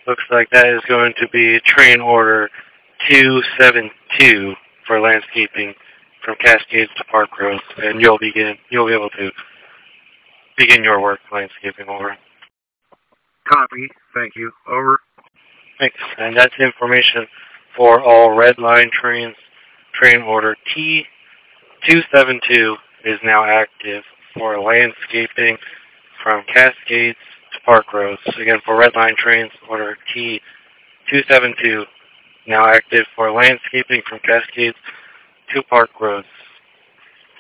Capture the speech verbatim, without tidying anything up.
Looks like that is going to be train order two seven two for landscaping from Cascades to Park Road, and you'll begin. You'll be able to begin your work landscaping. Over. Copy. Thank you. Over. Thanks. And that's information for all red line trains. Train order T two seven two is now active for landscaping from Cascades to Park Roads. Again, for red line trains, order T two seven two now active for landscaping from Cascades to Park Roads.